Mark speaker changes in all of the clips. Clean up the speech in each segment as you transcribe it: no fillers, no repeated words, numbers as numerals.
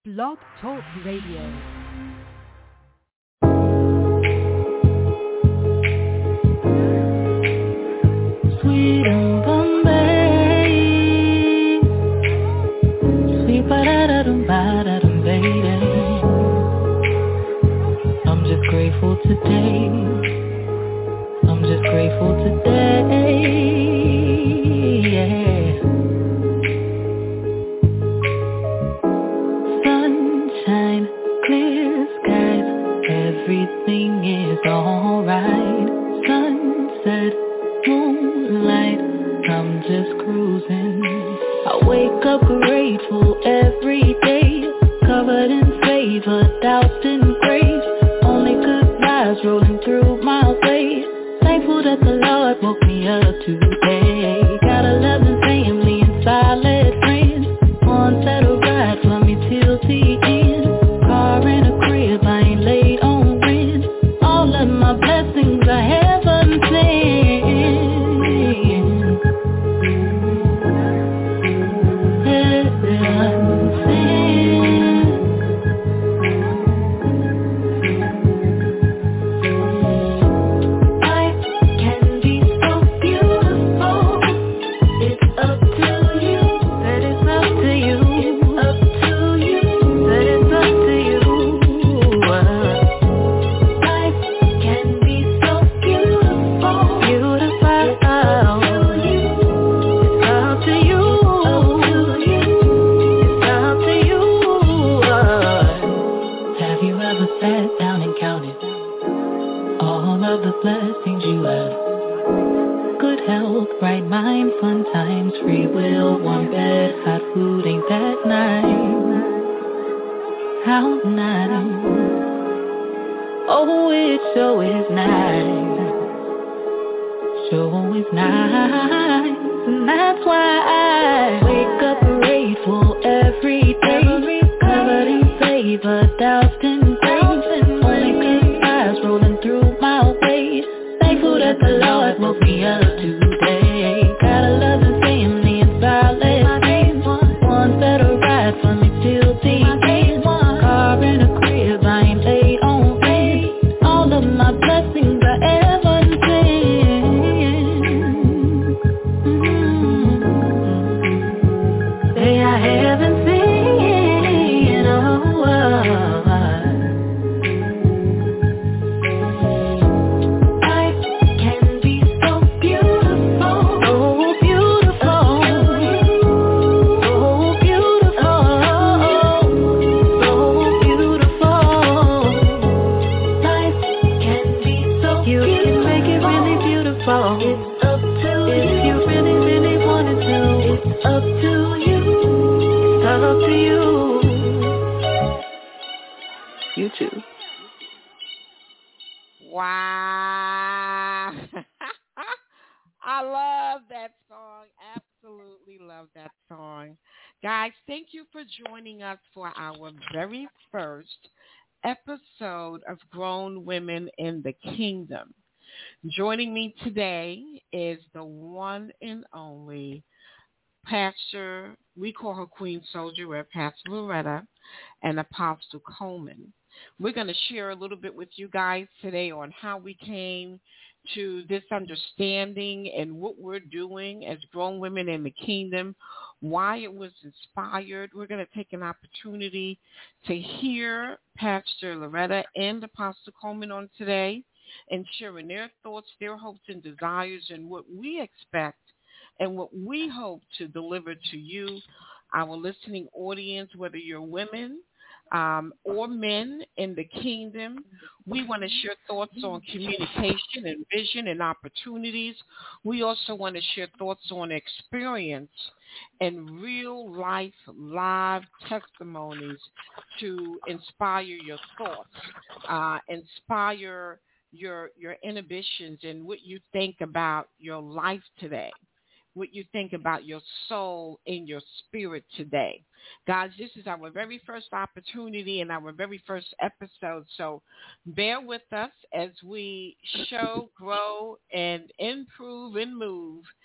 Speaker 1: Blog Talk Radio.
Speaker 2: Sweet and Bombay, sweet ba-da-da-dum, baby. I'm just grateful today. I'm just grateful today. Yeah. Sunshine, clear skies, everything is alright. Sunset, moonlight, I'm just cruising. I wake up grateful every day, covered in favor, doubt and grace. Only good vibes rolling through my way. Thankful that the Lord woke me up today. Got a loving family and solid friends. One that'll ride for me till the end. Car and a crib, I ain't late on rent. All of my blessings I haven't planned. Blessings you have. Good health, right mind, fun times, free will, warm bed, hot food, ain't that nice? How nice? Oh, it sure is nice. Sure is nice. And that's why I wake up grateful every day, covered in favor, doubt and grace. Only good vibes rolling through my way. Thankful that the Lord woke me up today. Got a loving family and solid friends. One that'll ride for me till the end. Car and a crib, I ain't late on rent. All of my blessings I ever seen. Say I haven't seen, oh, you too.
Speaker 3: Wow. I love that song. Absolutely love that song. Guys, thank you for joining us for our very first episode of Grown Women in the Kingdom. Joining me today is the one and only Pastor, we call her Queen Soldier, we're Pastor Loretta and Apostle Coleman. We're going to share a little bit with you guys today on how we came to this understanding and what we're doing as grown women in the kingdom, why it was inspired. We're going to take an opportunity to hear Pastor Loretta and Apostle Coleman on today and sharing their thoughts, their hopes and desires, and what we expect and what we hope to deliver to you, our listening audience, whether you're women or men in the kingdom. We want to share thoughts on communication and vision and opportunities. We also want to share thoughts on experience and real life live testimonies to inspire your thoughts, inspire your inhibitions and what you think about your life today, what you think about your soul and your spirit today. Guys, this is our very first opportunity and our very first episode, so bear with us as we show, grow, and improve and move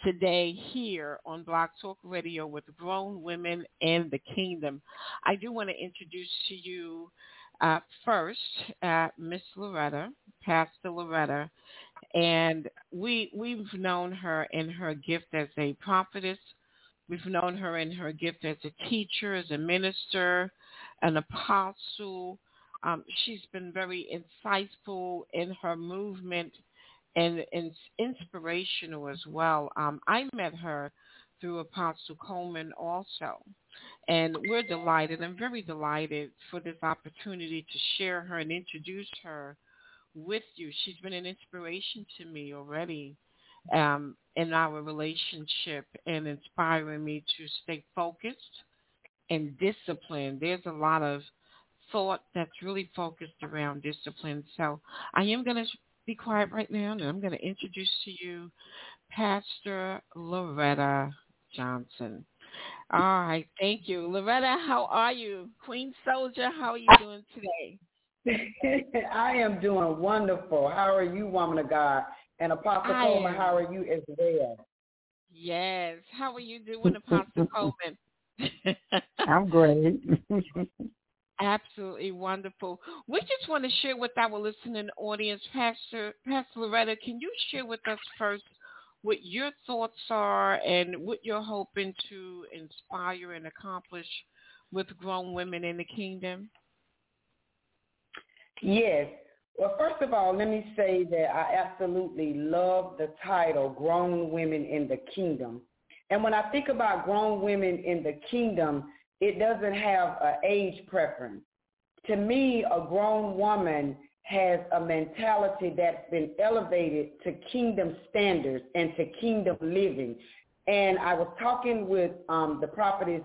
Speaker 3: today here on Blog Talk Radio with Grown Women in the Kingdom. I do want to introduce to you first Miss Loretta, Pastor Loretta, and we've known her in her gift as a prophetess. We've known her in her gift as a teacher, as a minister, an apostle. She's been very insightful in her movement and inspirational as well. I met her through Apostle Coleman also, and we're delighted. I'm very delighted for this opportunity to share her and introduce her with you. She's been an inspiration to me already in our relationship and inspiring me to stay focused and disciplined. There's a lot of thought that's really focused around discipline. So I am going to be quiet right now, and I'm going to introduce to you Pastor Loretta Johnson. All right, thank you. Loretta, how are you? Queen Soldier, how are you doing today?
Speaker 1: I am doing wonderful. How are you, woman of God? And Apostle Coleman, how are you as well?
Speaker 3: Yes. How are you doing, Apostle Coleman?
Speaker 4: I'm great.
Speaker 3: Absolutely wonderful. We just want to share with our listening audience, Pastor Loretta, can you share with us first what your thoughts are and what you're hoping to inspire and accomplish with Grown Women in the Kingdom?
Speaker 1: Yes. Well, first of all, let me say that I absolutely love the title, Grown Women in the Kingdom. And when I think about grown women in the kingdom, it doesn't have an age preference. To me, a grown woman has a mentality that's been elevated to kingdom standards and to kingdom living. And I was talking with the prophetess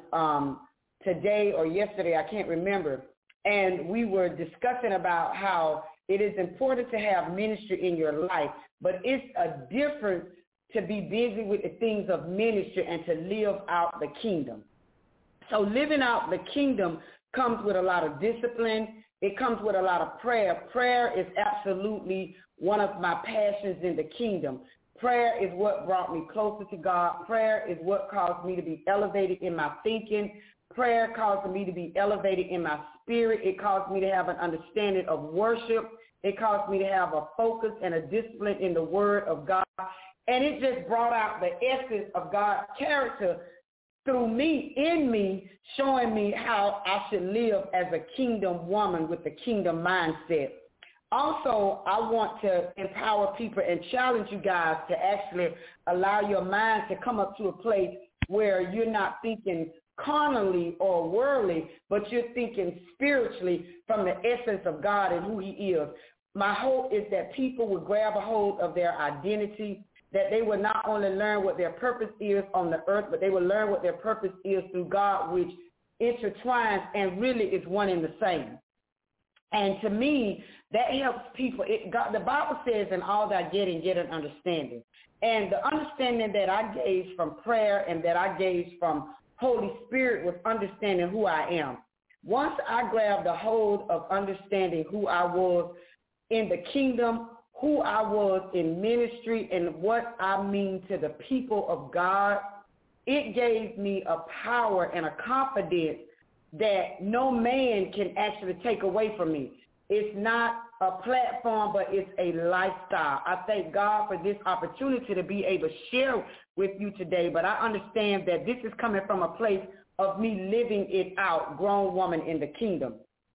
Speaker 1: today or yesterday, I can't remember, and we were discussing about how it is important to have ministry in your life, but it's a difference to be busy with the things of ministry and to live out the kingdom. So living out the kingdom comes with a lot of discipline. It comes with a lot of prayer. Prayer is absolutely one of my passions in the kingdom. Prayer is what brought me closer to God. Prayer is what caused me to be elevated in my thinking. Prayer caused me to be elevated in my spirit. It caused me to have an understanding of worship. It caused me to have a focus and a discipline in the word of God. And it just brought out the essence of God's character through me, in me, showing me how I should live as a kingdom woman with the kingdom mindset. Also, I want to empower people and challenge you guys to actually allow your mind to come up to a place where you're not thinking carnally or worldly, but you're thinking spiritually from the essence of God and who he is. My hope is that people will grab a hold of their identity, that they will not only learn what their purpose is on the earth, but they will learn what their purpose is through God, which intertwines and really is one and the same. And to me, that helps people. The Bible says, in all that getting, get an understanding. And the understanding that I gained from prayer and that I gained from Holy Spirit was understanding who I am. Once I grabbed a hold of understanding who I was in the kingdom, who I was in ministry, and what I mean to the people of God, it gave me a power and a confidence that no man can actually take away from me. It's not a platform, but it's a lifestyle. I thank God for this opportunity to be able to share with you today, but I understand that this is coming from a place of me living it out, grown woman in the kingdom.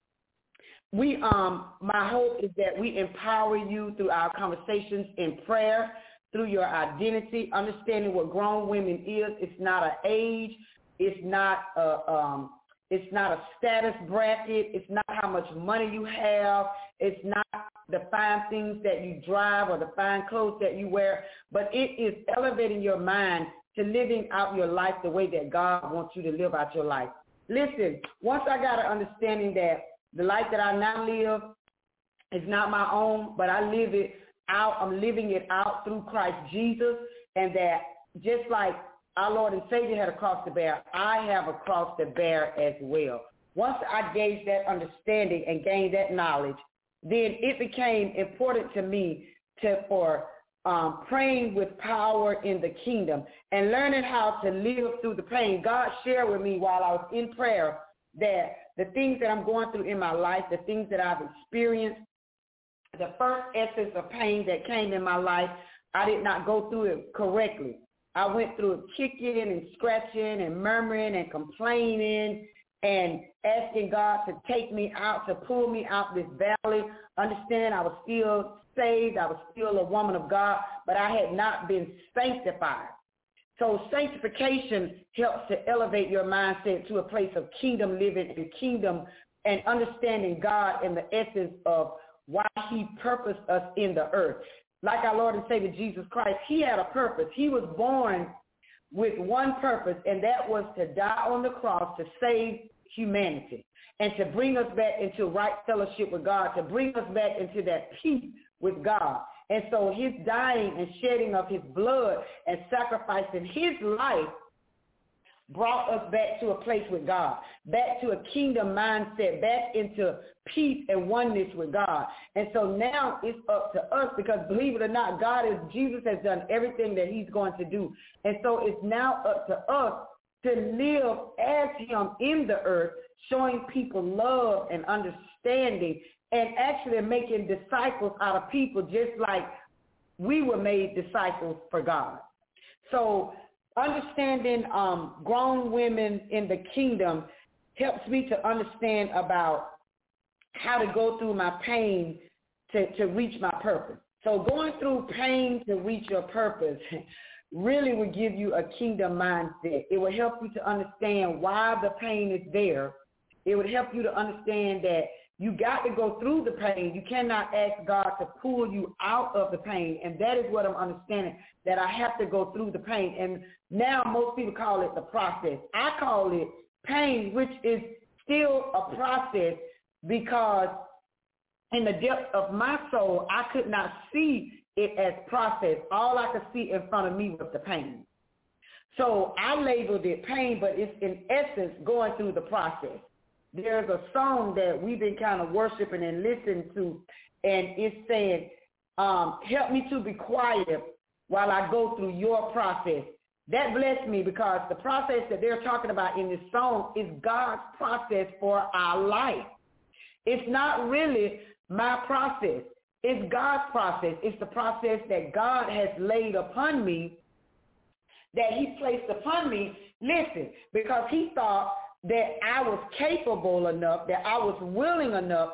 Speaker 1: My hope is that we empower you through our conversations in prayer, through your identity, understanding what grown women is. It's not an age. It's not a status bracket. It's not how much money you have. It's not the fine things that you drive or the fine clothes that you wear, but it is elevating your mind to living out your life the way that God wants you to live out your life. Listen, once I got an understanding that the life that I now live is not my own, but I live it out. I'm living it out through Christ Jesus, and that just like our Lord and Savior had a cross to bear, I have a cross to bear as well. Once I gained that understanding and gained that knowledge, then it became important to me for praying with power in the kingdom and learning how to live through the pain. God shared with me while I was in prayer that the things that I'm going through in my life, the things that I've experienced, the first essence of pain that came in my life, I did not go through it correctly. I went through it kicking and scratching and murmuring and complaining and asking God to take me out, to pull me out this valley. Understand I was still saved. I was still a woman of God, but I had not been sanctified. So sanctification helps to elevate your mindset to a place of kingdom living and kingdom and understanding God and the essence of why he purposed us in the earth. Like our Lord and Savior Jesus Christ, he had a purpose. He was born with one purpose, and that was to die on the cross to save humanity and to bring us back into right fellowship with God, to bring us back into that peace with God. And so his dying and shedding of his blood and sacrificing his life brought us back to a place with God, back to a kingdom mindset, back into peace and oneness with God. And so now it's up to us because, believe it or not, Jesus has done everything that he's going to do. And so it's now up to us to live as him in the earth, showing people love and understanding and actually making disciples out of people just like we were made disciples for God. So understanding grown women in the kingdom helps me to understand about how to go through my pain to reach my purpose. So going through pain to reach your purpose really will give you a kingdom mindset. It will help you to understand why the pain is there. It would help you to understand that you got to go through the pain. You cannot ask God to pull you out of the pain. And that is what I'm understanding, that I have to go through the pain. And now most people call it the process. I call it pain, which is still a process because in the depth of my soul, I could not see it as process. All I could see in front of me was the pain. So I labeled it pain, but it's in essence going through the process. There's a song that we've been kind of worshiping and listening to, and it's saying, help me to be quiet while I go through your process. That blessed me because the process that they're talking about in this song is God's process for our life. It's not really my process. It's God's process. It's the process that God has laid upon me, that he placed upon me, listen, because he thought that I was capable enough, that I was willing enough,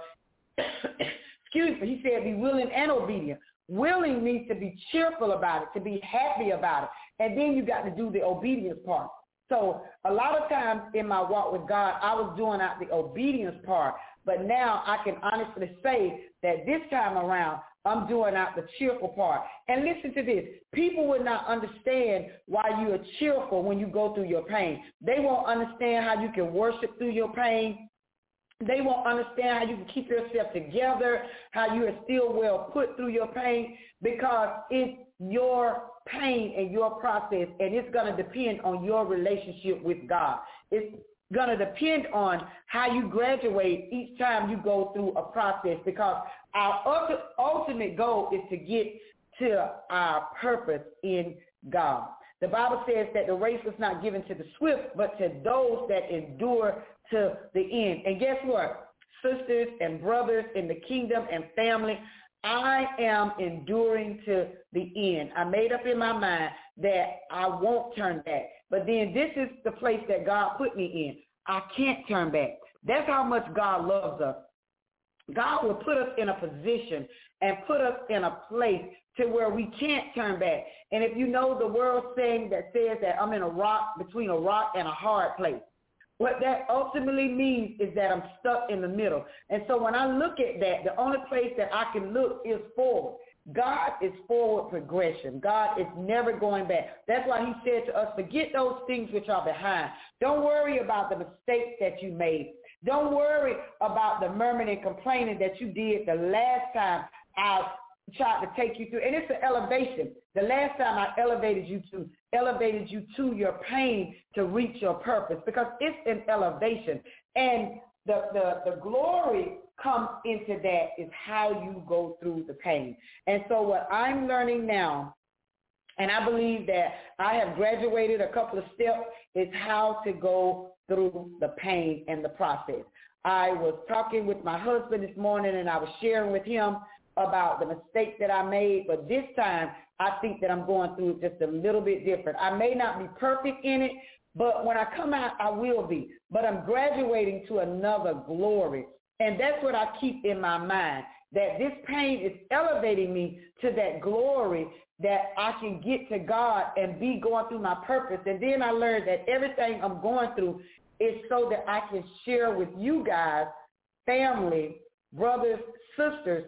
Speaker 1: excuse me, he said be willing and obedient. Willing means to be cheerful about it, to be happy about it, and then you got to do the obedience part. So a lot of times in my walk with God, I was doing out the obedience part, but now I can honestly say that this time around, I'm doing out the cheerful part. And listen to this. People will not understand why you are cheerful when you go through your pain. They won't understand how you can worship through your pain. They won't understand how you can keep yourself together, how you are still well put through your pain, because it's your pain and your process, and it's going to depend on your relationship with God. It's going to depend on how you graduate each time you go through a process, because our ultimate goal is to get to our purpose in God. The Bible says that the race was not given to the swift, but to those that endure to the end. And guess what? Sisters and brothers in the kingdom and family, I am enduring to the end. I made up in my mind that I won't turn back. But then this is the place that God put me in. I can't turn back. That's how much God loves us. God will put us in a position and put us in a place to where we can't turn back. And if you know the world saying that says that I'm in a rock, between a rock and a hard place, what that ultimately means is that I'm stuck in the middle. And so when I look at that, the only place that I can look is forward. God is forward progression. God is never going back. That's why he said to us, forget those things which are behind. Don't worry about the mistakes that you made. Don't worry about the murmuring and complaining that you did the last time I tried to take you through. And it's an elevation. The last time I elevated you to your pain to reach your purpose, because it's an elevation. And the glory comes into that is how you go through the pain. And so what I'm learning now, and I believe that I have graduated a couple of steps, is how to go through the pain and the process. I was talking with my husband this morning, and I was sharing with him about the mistake that I made, but this time I think that I'm going through it just a little bit different. I may not be perfect in it, but when I come out, I will be. But I'm graduating to another glory, and that's what I keep in my mind, that this pain is elevating me to that glory that I can get to God and be going through my purpose. And then I learned that everything I'm going through is so that I can share with you guys, family, brothers, sisters,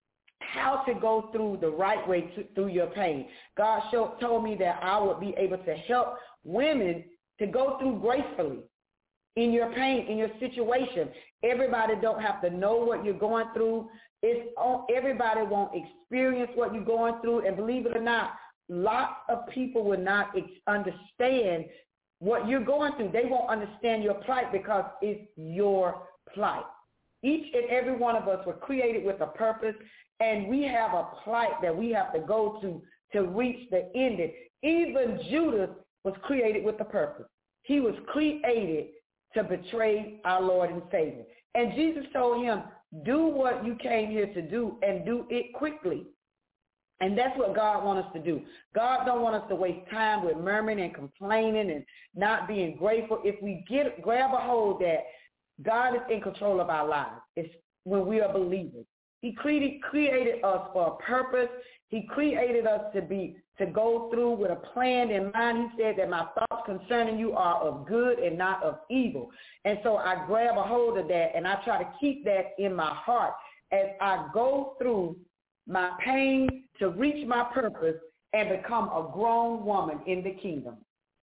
Speaker 1: how to go through the right way through your pain. God told me that I would be able to help women to go through gracefully in your pain, in your situation. Everybody don't have to know what you're going through. Everybody won't experience what you're going through. And believe it or not, lots of people will not understand what you're going through. They won't understand your plight because it's your plight. Each and every one of us were created with a purpose, and we have a plight that we have to go to reach the ending. Even Judas was created with a purpose. He was created to betray our Lord and Savior. And Jesus told him, do what you came here to do and do it quickly. And that's what God wants us to do. God don't want us to waste time with murmuring and complaining and not being grateful. If we grab a hold that God is in control of our lives, it's when we are believers. He created us for a purpose. He created us to go through with a plan in mind. He said that my thoughts concerning you are of good and not of evil. And so I grab a hold of that, and I try to keep that in my heart as I go through my pain to reach my purpose and become a grown woman in the kingdom.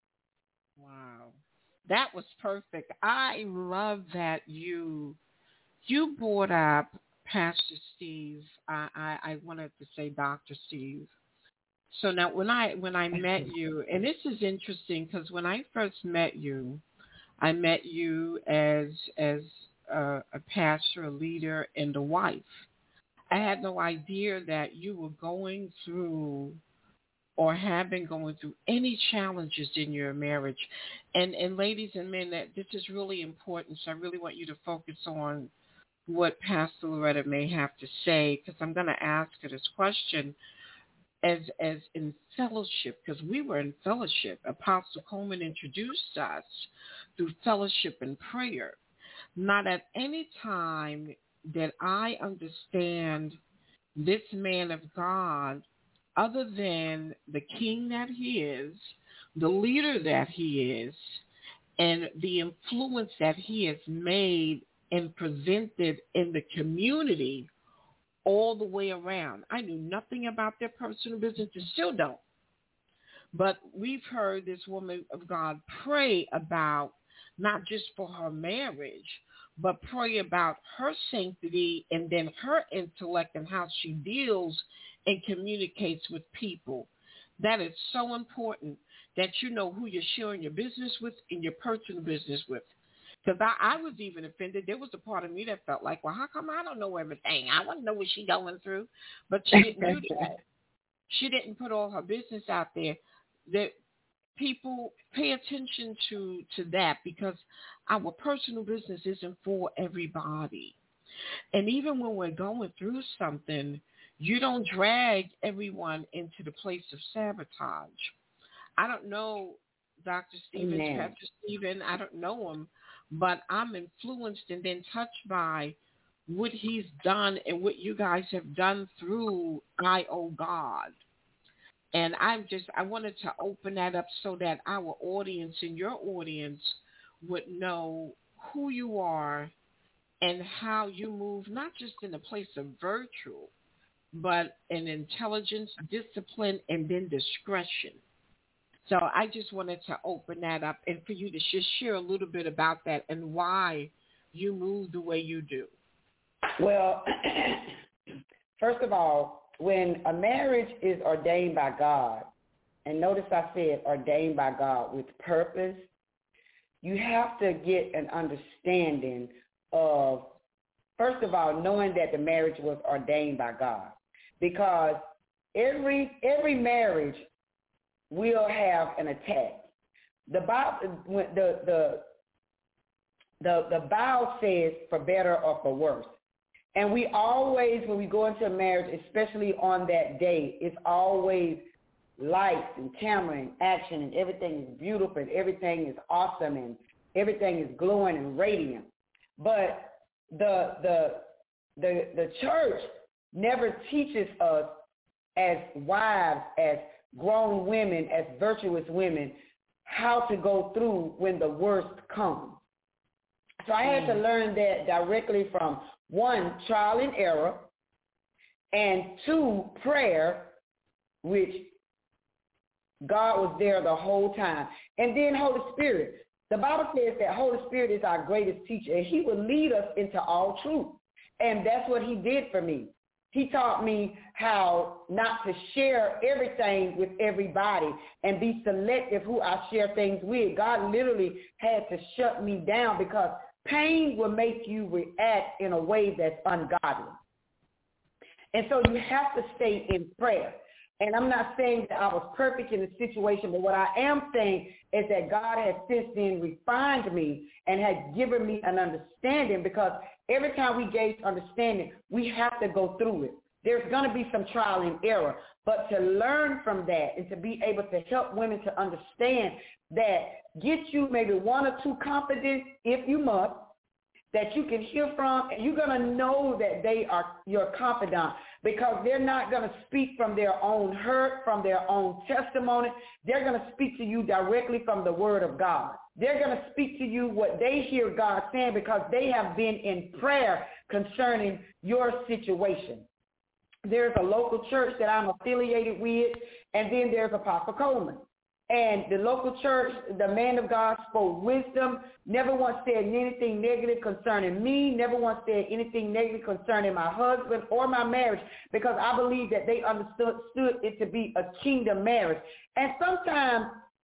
Speaker 3: Wow. That was perfect. I love that you brought up Pastor Steve. I wanted to say Dr. Steve. So now when I met you, and this is interesting because when I first met you, I met you as a pastor, a leader, and a wife. I had no idea that you were going through or have been going through any challenges in your marriage. And ladies and men, that this is really important. So I really want you to focus on what Pastor Loretta may have to say, because I'm going to ask her this question as in fellowship, because we were in fellowship. Apostle Coleman introduced us through fellowship and prayer. Not at any time did I understand this man of God other than the king that he is, the leader that he is, and the influence that he has made and presented in the community all the way around. I knew nothing about their personal business and still don't. But we've heard this woman of God pray about not just for her marriage, but pray about her sanctity and then her intellect and how she deals and communicates with people. That is so important that you know who you're sharing your business with and your personal business with. Because I was even offended. There was a part of me that felt like, well, how come I don't know everything? I want to know what she's going through. But she didn't do that. She didn't put all her business out there. That people pay attention to that, because our personal business isn't for everybody. And even when we're going through something, you don't drag everyone into the place of sabotage. I don't know Dr. Stevens, Pastor Stephen, I don't know him, but I'm influenced and then touched by what he's done and what you guys have done through I O God. And I wanted to open that up so that our audience and your audience would know who you are and how you move, not just in a place of virtue, but in intelligence, discipline, and then discretion. So I just wanted to open that up and for you to just share a little bit about that and why you move the way you do.
Speaker 1: Well, first of all, when a marriage is ordained by God, and notice I said ordained by God with purpose, you have to get an understanding of, first of all, knowing that the marriage was ordained by God. Because every marriage will have an attack. The Bible says for better or for worse. And we always, when we go into a marriage, especially on that day, it's always lights and camera and action, and everything is beautiful and everything is awesome and everything is glowing and radiant. But the church never teaches us as wives, as grown women, as virtuous women, how to go through when the worst comes. So I had to learn that directly from, one, trial and error, and two, prayer, which God was there the whole time. And then Holy Spirit. The Bible says that Holy Spirit is our greatest teacher, and he will lead us into all truth. And that's what he did for me. He taught me how not to share everything with everybody and be selective who I share things with. God literally had to shut me down because pain will make you react in a way that's ungodly. And so you have to stay in prayer. And I'm not saying that I was perfect in the situation, but what I am saying is that God has since then refined me and has given me an understanding, because every time we gain understanding, we have to go through it. There's going to be some trial and error, but to learn from that and to be able to help women to understand that, get you maybe one or two confidants, if you must, that you can hear from, and you're going to know that they are your confidant, because they're not going to speak from their own hurt, from their own testimony. They're going to speak to you directly from the word of God. They're going to speak to you what they hear God saying, because they have been in prayer concerning your situation. There's a local church that I'm affiliated with, and then there's Apostle Coleman. And the local church, the man of God spoke wisdom, never once said anything negative concerning me, never once said anything negative concerning my husband or my marriage, because I believe that they understood it to be a kingdom marriage. And sometimes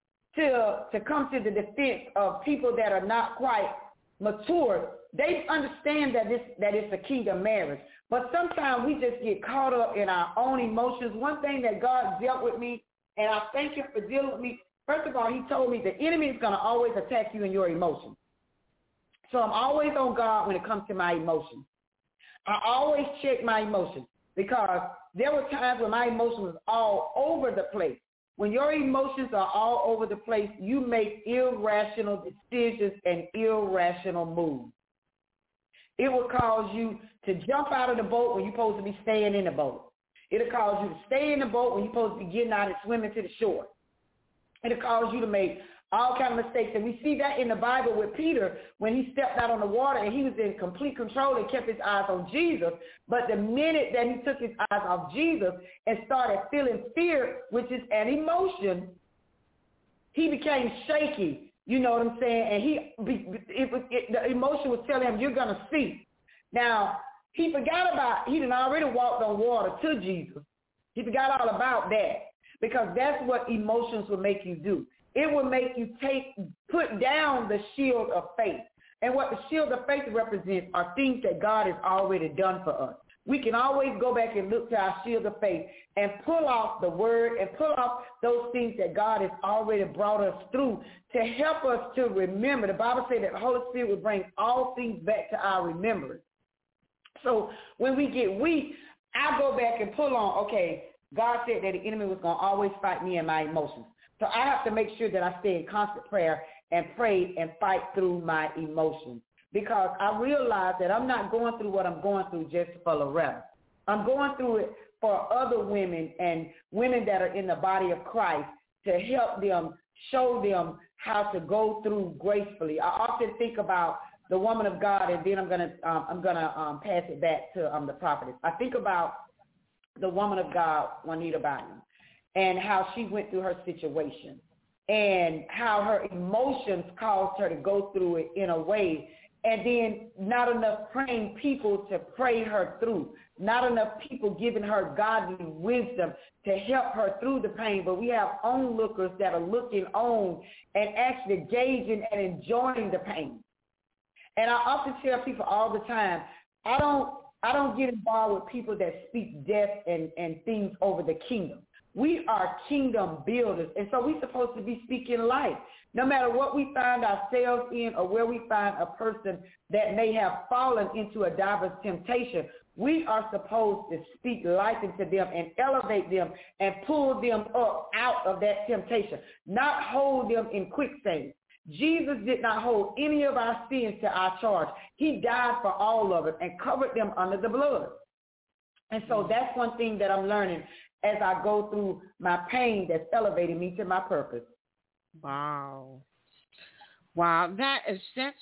Speaker 1: to come to the defense of people that are not quite mature, they understand that it's a kingdom marriage. But sometimes we just get caught up in our own emotions. One thing that God dealt with me, and I thank him for dealing with me. First of all, he told me the enemy is going to always attack you in your emotions. So I'm always on God when it comes to my emotions. I always check my emotions, because there were times when my emotions was all over the place. When your emotions are all over the place, you make irrational decisions and irrational moves. It will cause you to jump out of the boat when you're supposed to be staying in the boat. It'll cause you to stay in the boat when you're supposed to be getting out and swimming to the shore. It'll cause you to make all kinds of mistakes. And we see that in the Bible with Peter when he stepped out on the water and he was in complete control and kept his eyes on Jesus. But the minute that he took his eyes off Jesus and started feeling fear, which is an emotion, he became shaky. You know what I'm saying? And the emotion was telling him, you're going to see. Now, he forgot about, he had already walked on water to Jesus. He forgot all about that, because that's what emotions will make you do. It will make you put down the shield of faith. And what the shield of faith represents are things that God has already done for us. We can always go back and look to our shield of faith and pull off the word and pull off those things that God has already brought us through to help us to remember. The Bible says that the Holy Spirit will bring all things back to our remembrance. So when we get weak, I go back and pull on, okay, God said that the enemy was going to always fight me and my emotions. So I have to make sure that I stay in constant prayer and pray and fight through my emotions, because I realize that I'm not going through what I'm going through just for Loretta. I'm going through it for other women and women that are in the body of Christ, to help them, show them how to go through gracefully. I often think about the woman of God, and then I'm gonna pass it back to the prophetess. I think about the woman of God, Juanita Bynum, and how she went through her situation, and how her emotions caused her to go through it in a way, and then not enough praying people to pray her through, not enough people giving her godly wisdom to help her through the pain. But we have onlookers that are looking on and actually gauging and enjoying the pain. And I often tell people all the time, I don't get involved with people that speak death and things over the kingdom. We are kingdom builders, and so we're supposed to be speaking life. No matter what we find ourselves in or where we find a person that may have fallen into a diverse temptation, we are supposed to speak life into them and elevate them and pull them up out of that temptation, not hold them in quicksand. Jesus did not hold any of our sins to our charge. He died for all of it and covered them under the blood. And so that's one thing that I'm learning as I go through my pain that's elevating me to my purpose.
Speaker 3: Wow, that's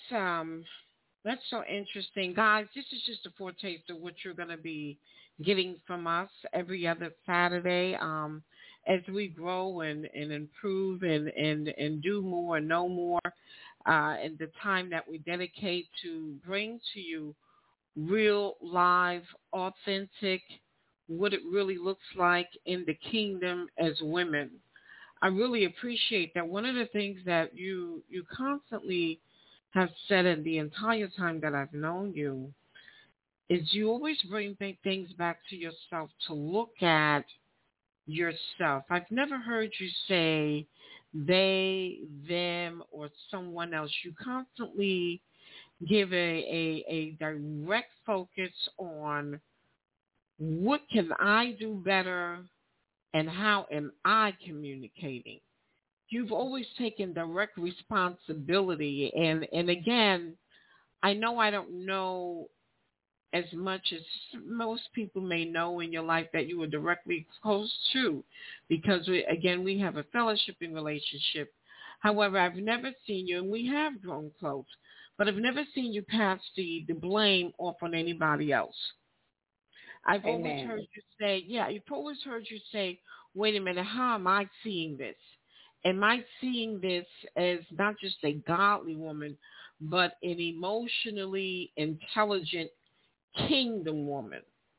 Speaker 3: so interesting, guys. This is just a foretaste of what you're going to be getting from us every other Saturday, as we grow and improve and do more and know more, and the time that we dedicate to bring to you real, live, authentic, what it really looks like in the kingdom as women. I really appreciate that. One of the things that you constantly have said in the entire time that I've known you is you always bring things back to yourself to look at yourself. I've never heard you say they, them, or someone else. You constantly give a direct focus on what can I do better and how am I communicating. You've always taken direct responsibility. And again, I know I don't know as much as most people may know in your life that you were directly exposed to, because, we have a fellowshipping relationship. However, I've never seen you, and we have grown close, but I've never seen you pass the blame off on anybody else. I've always heard you say, you've always heard you say, wait a minute, how am I seeing this? Am I seeing this as not just a godly woman, but an emotionally intelligent kingdom woman?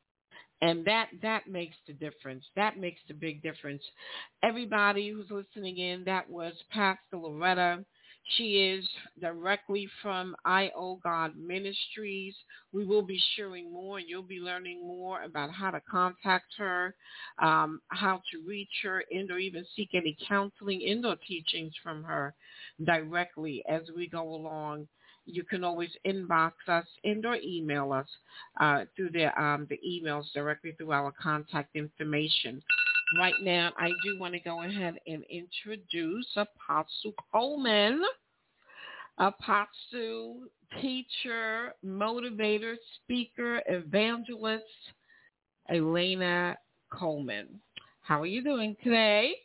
Speaker 3: And that makes the difference. That makes the big difference. Everybody who's listening in, that was Pastor Loretta. She is directly from I.O. God Ministries. We will be sharing more, and you'll be learning more about how to contact her, how to reach her, and/or even seek any counseling and/or teachings from her directly as we go along. You can always inbox us and/or email us through the emails directly through our contact information. Right now, I do want to go ahead and introduce Apostle Coleman, apostle, teacher, motivator, speaker, evangelist, Elena Coleman. How are you doing today?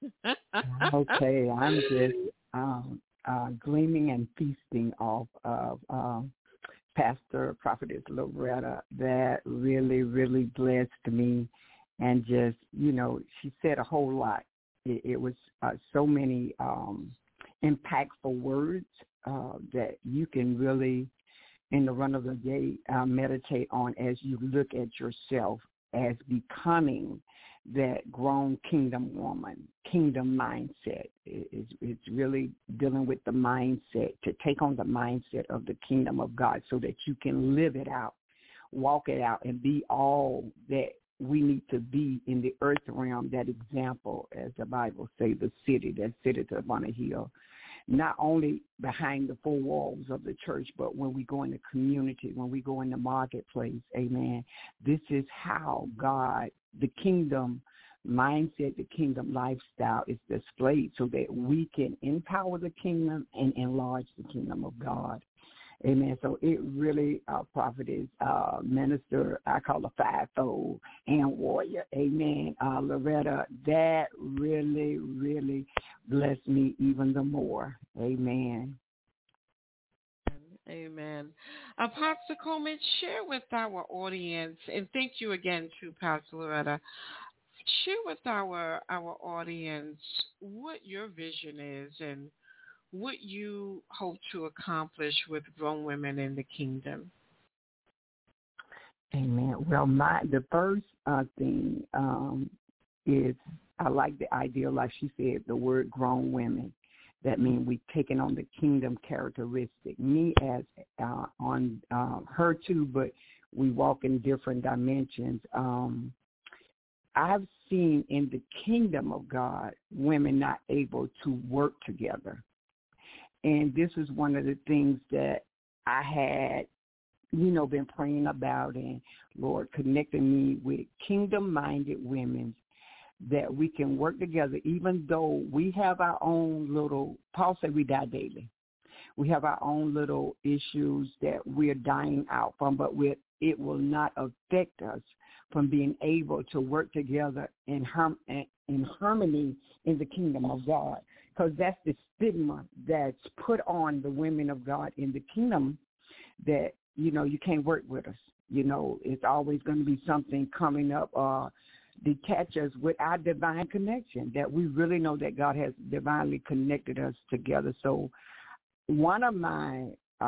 Speaker 4: Okay, I'm just gleaming and feasting off of Pastor Prophetess Loretta. That really, really blessed me. And just, she said a whole lot. It was so many impactful words that you can really, in the run of the day, meditate on as you look at yourself as becoming that grown kingdom woman. Kingdom mindset. It's really dealing with the mindset, to take on the mindset of the kingdom of God so that you can live it out, walk it out, and be all that we need to be in the earth realm, that example, as the Bible says, the city that sitteth upon a hill, not only behind the four walls of the church, but when we go in the community, when we go in the marketplace, amen. This is how God, the kingdom mindset, the kingdom lifestyle is displayed so that we can empower the kingdom and enlarge the kingdom of God. Amen. So it really, prophetess, minister, I call her fivefold, and warrior. Amen. Loretta, that really, really blessed me even the more. Amen.
Speaker 3: Amen. Pastor Coleman, share with our audience, and thank you again to Pastor Loretta. Share with our audience what your vision is and what you hope to accomplish with grown women in the kingdom.
Speaker 4: Amen. Well, the first thing is I like the idea, like she said, the word grown women. That means we've taken on the kingdom characteristic. Me as on her too, but we walk in different dimensions. I've seen in the kingdom of God women not able to work together. And this is one of the things that I had, been praying about, and Lord connecting me with kingdom-minded women that we can work together, even though we have our own little, Paul said we die daily. We have our own little issues that we're dying out from, but it will not affect us from being able to work together in harmony in the kingdom of God, because that's the stigma that's put on the women of God in the kingdom, that, you can't work with us. It's always going to be something coming up detach us with our divine connection, that we really know that God has divinely connected us together. So one of my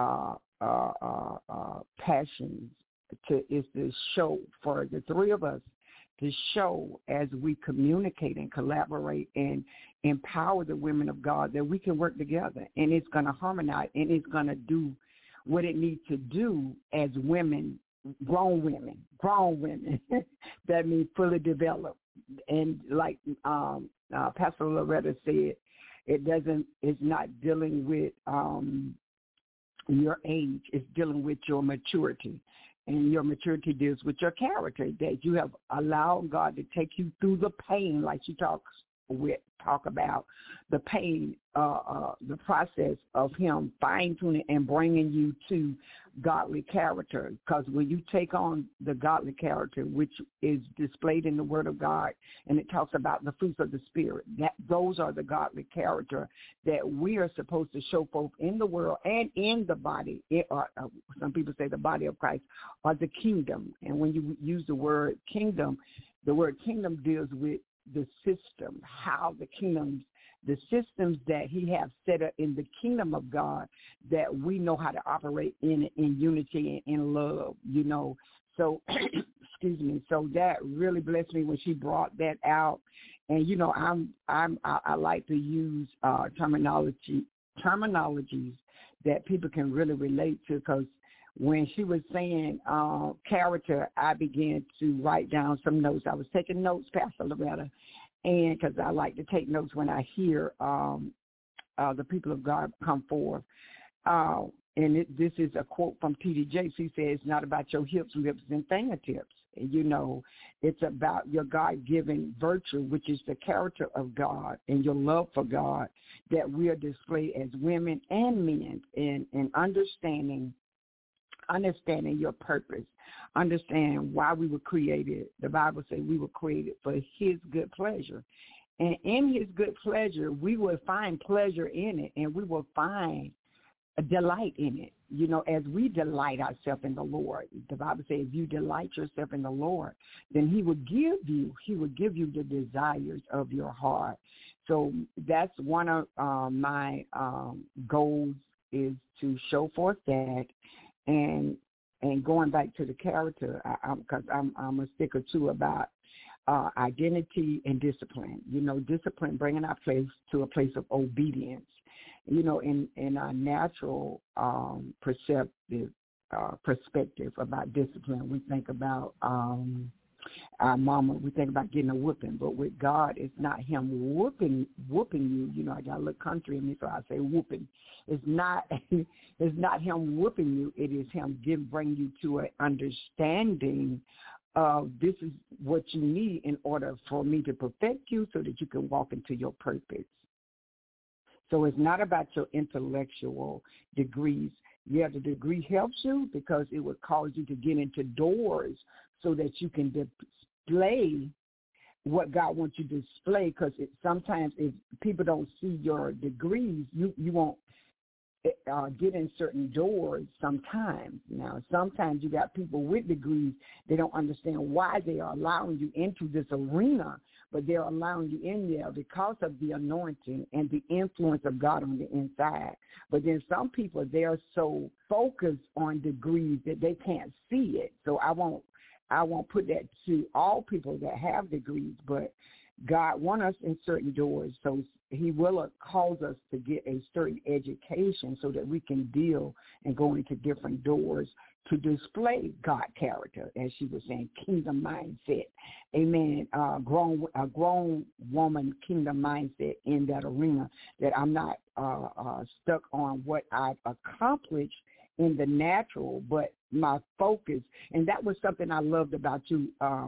Speaker 4: passions is to show for the three of us, to show as we communicate and collaborate and empower the women of God that we can work together, and it's going to harmonize, and it's going to do what it needs to do as women, grown women that means fully developed. And like Pastor Loretta said, it's not dealing with your age, it's dealing with your maturity. And your maturity deals with your character, that you have allowed God to take you through the pain, like she talk about the pain, the process of him fine-tuning and bringing you to godly character. Because when you take on the godly character, which is displayed in the Word of God, and it talks about the fruits of the Spirit, those are the godly character that we are supposed to show forth in the world and in the body. Some people say the body of Christ, or the kingdom. And when you use the word kingdom deals with the system, how the systems that he has set up in the kingdom of God, that we know how to operate in unity and in love, So, excuse me. So that really blessed me when she brought that out. And I like to use terminologies that people can really relate to, because when she was saying character, I began to write down some notes. I was taking notes, Pastor Loretta, and because I like to take notes when I hear the people of God come forth. And this is a quote from T.D. Jakes. He says, it's not about your hips, lips, and fingertips. It's about your God-given virtue, which is the character of God and your love for God, that we are displayed as women and men in understanding your purpose, understand why we were created. The Bible says we were created for his good pleasure. And in his good pleasure, we will find pleasure in it, and we will find a delight in it. As we delight ourselves in the Lord, the Bible says if you delight yourself in the Lord, then he will give you the desires of your heart. So that's one of my goals, is to show forth that. And going back to the character, because I'm a sticker too about identity and discipline. Discipline, bringing our place to a place of obedience. In our natural perspective about discipline, we think about our mama, we think about getting a whooping. But with God, it's not him whooping you. I got a little country in me, so I say whooping. It's not him whooping you. It is him bringing you to an understanding of this is what you need in order for me to perfect you, so that you can walk into your purpose. So it's not about your intellectual degrees. Yeah, the degree helps you because it would cause you to get into doors so that you can display what God wants you to display, because sometimes if people don't see your degrees, you won't get in certain doors sometimes. Now, sometimes you got people with degrees, they don't understand why they are allowing you into this arena, but they're allowing you in there because of the anointing and the influence of God on the inside. But then some people, they're so focused on degrees that they can't see it. So I won't put that to all people that have degrees, but God wants us in certain doors, so he will cause us to get a certain education so that we can deal and go into different doors to display God character, as she was saying, kingdom mindset. Amen. A grown woman kingdom mindset in that arena, that I'm not stuck on what I've accomplished in the natural, but my focus, and that was something I loved about you,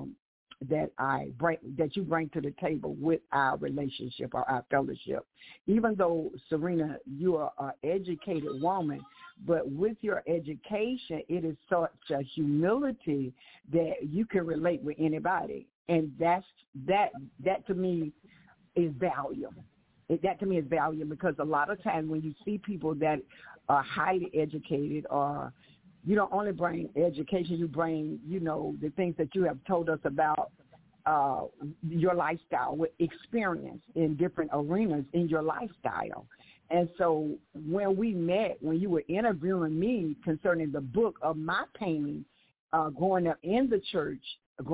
Speaker 4: that you bring to the table with our relationship or our fellowship. Even though, Serena, you are an educated woman, but with your education, it is such a humility that you can relate with anybody, and that to me is valuable. That to me is valuable, because a lot of times when you see people that are highly educated, or you don't only bring education, you bring, the things that you have told us about your lifestyle, with experience in different arenas in your lifestyle. And so when we met, when you were interviewing me concerning the book of my pain, growing up in the church,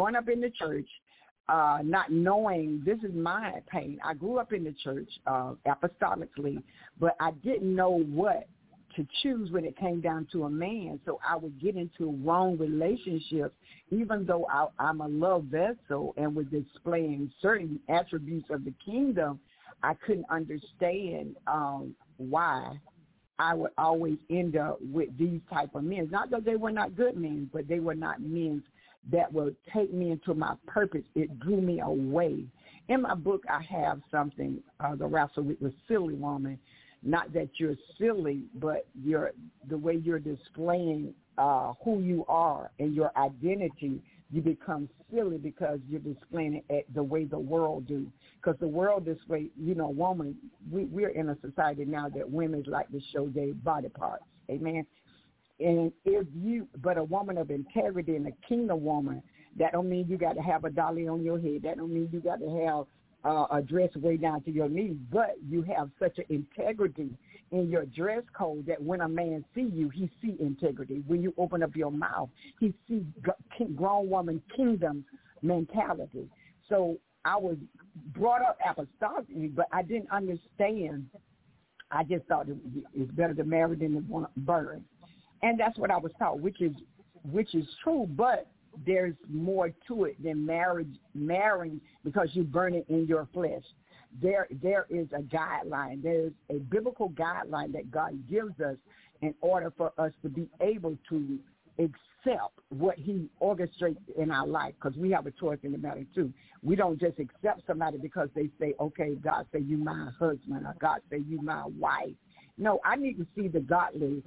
Speaker 4: not knowing this is my pain. I grew up in the church apostolically, but I didn't know what to choose when it came down to a man. So I would get into wrong relationships, even though I'm a love vessel and was displaying certain attributes of the kingdom. I couldn't understand why I would always end up with these type of men. Not that they were not good men, but they were not men that would take me into my purpose. It drew me away. In my book, I have something, The Wrestle with the Silly Woman. Not that you're silly, but the way you're displaying who you are and your identity, you become silly because you're displaying it the way the world do. Because the world this way, woman, we're in a society now that women like to show their body parts. Amen. And but a woman of integrity and a kingdom woman, that don't mean you got to have a dolly on your head. That don't mean you got to have a dress way down to your knees, but you have such an integrity in your dress code that when a man see you, he see integrity. When you open up your mouth, he see grown woman kingdom mentality. So I was brought up apostolically, but I didn't understand. I just thought it's better to marry than to burn. And that's what I was taught, which is true, but there's more to it than marrying because you burn it in your flesh. There is a guideline. There's a biblical guideline that God gives us in order for us to be able to accept what he orchestrates in our life, because we have a choice in the matter too. We don't just accept somebody because they say, okay, God say you my husband, or God say you my wife. No, I need to see the godly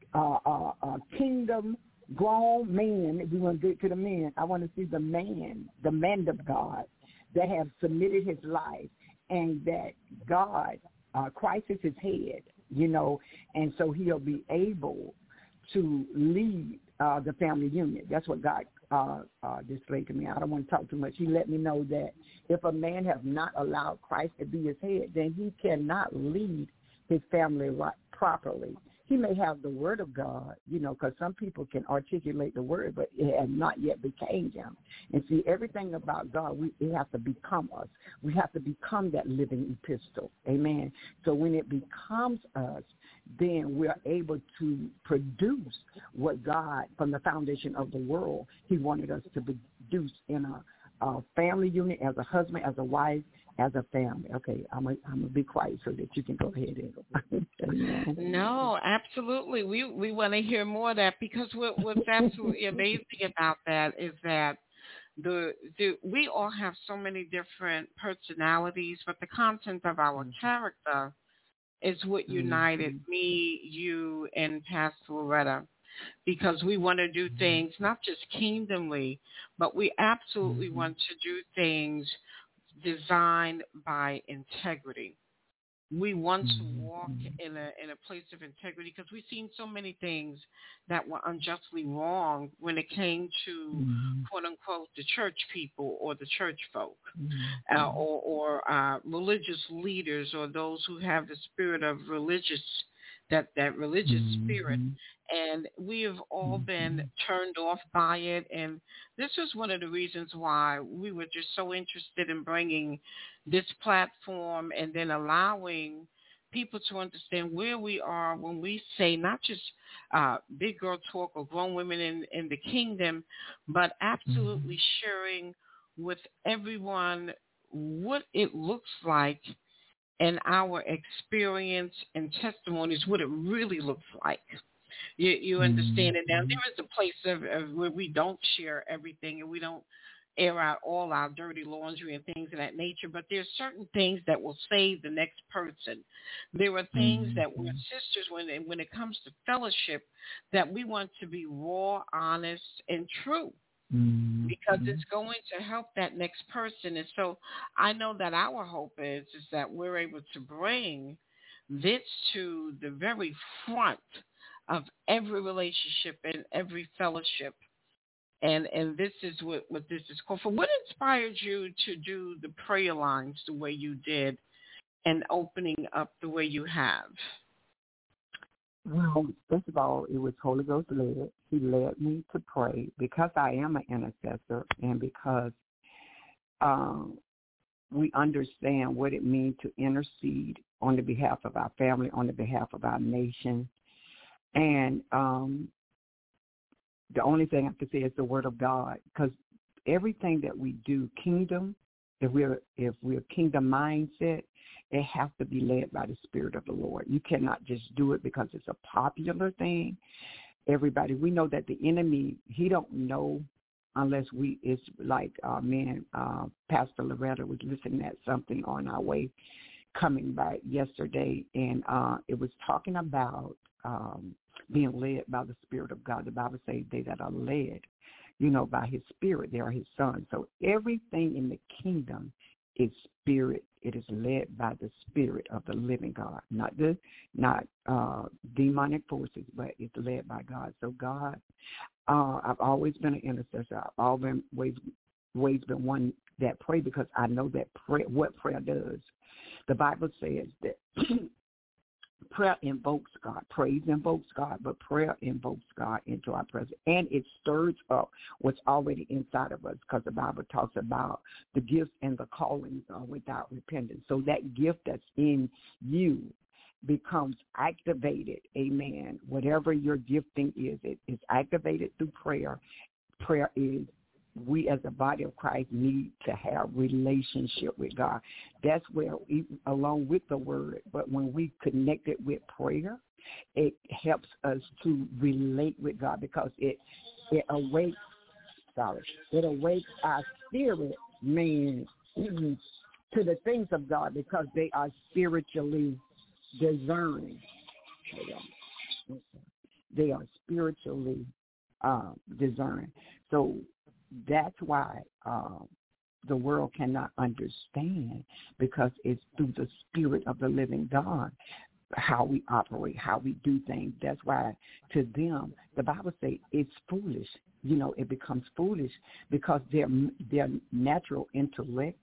Speaker 4: kingdom grown man. If we want to get to the men, I want to see the man of God that have submitted his life, and that God, Christ is his head, and so he'll be able to lead the family unit. That's what God displayed to me. I don't want to talk too much. He let me know that if a man have not allowed Christ to be his head, then he cannot lead his family properly. He may have the word of God, because some people can articulate the word, but it has not yet became them. And see, everything about God, it has to become us. We have to become that living epistle. Amen. So when it becomes us, then we're able to produce what God, from the foundation of the world, he wanted us to produce in a family unit, as a husband, as a wife, as a family. Okay, I'm gonna be quiet so that you can go ahead and.
Speaker 3: No, absolutely. We want to hear more of that, because what's absolutely amazing about that is that we all have so many different personalities, but the content of our character is what united me, you, and Pastor Loretta, because we want to do things not just kingdomly, but we absolutely want to do things designed by integrity. We want to walk in a place of integrity, because we've seen so many things that were unjustly wrong when it came to, quote unquote, the church people or the church folk, or religious leaders, or those who have the spirit of religious that religious spirit. And we have all been turned off by it. And this was one of the reasons why we were just so interested in bringing this platform and then allowing people to understand where we are when we say not just Big Girl Talk or Grown Women in the Kingdom, but absolutely sharing with everyone what it looks like and our experience and testimonies, what it really looks like. You understand it now. There is a place of where we don't share everything and we don't air out all our dirty laundry and things of that nature, but there's certain things that will save the next person. There are things that we're sisters when it comes to fellowship that we want to be raw, honest, and true. Because it's going to help that next person. And so I know that our hope is that we're able to bring this to the very front of every relationship and every fellowship. And this is what this is called for. What inspired you to do the prayer lines the way you did and opening up the way you have?
Speaker 4: Well, first of all, it was Holy Ghost led. He led me to pray because I am an intercessor and because we understand what it means to intercede on the behalf of our family, on the behalf of our nation. And the only thing I can say is the Word of God, because everything that we do, kingdom, if we're kingdom mindset, it has to be led by the Spirit of the Lord. You cannot just do it because it's a popular thing. Everybody, we know that the enemy, he don't know unless it's like Pastor Loretta was listening at something on our way coming back yesterday, and it was talking about being led by the Spirit of God. The Bible says they that are led, by his Spirit, they are his sons. So everything in the kingdom is spirit. It is led by the Spirit of the living God, not demonic forces, but it's led by God. So God, I've always been an intercessor. I've always been one that pray because I know that what prayer does. The Bible says that prayer invokes God. Praise invokes God, but prayer invokes God into our presence. And it stirs up what's already inside of us, because the Bible talks about the gifts and the callings without repentance. So that gift that's in you becomes activated. Amen. Whatever your gifting is, it is activated through prayer. Prayer is, we as a body of Christ need to have relationship with God. That's where, along with the word, but when we connect it with prayer, it helps us to relate with God, because it awakes our spirit, man, to the things of God, because they are spiritually discerning. They are spiritually discerning. So that's why the world cannot understand, because it's through the Spirit of the living God how we operate, how we do things. That's why to them, the Bible says it's foolish. It becomes foolish because their natural intellect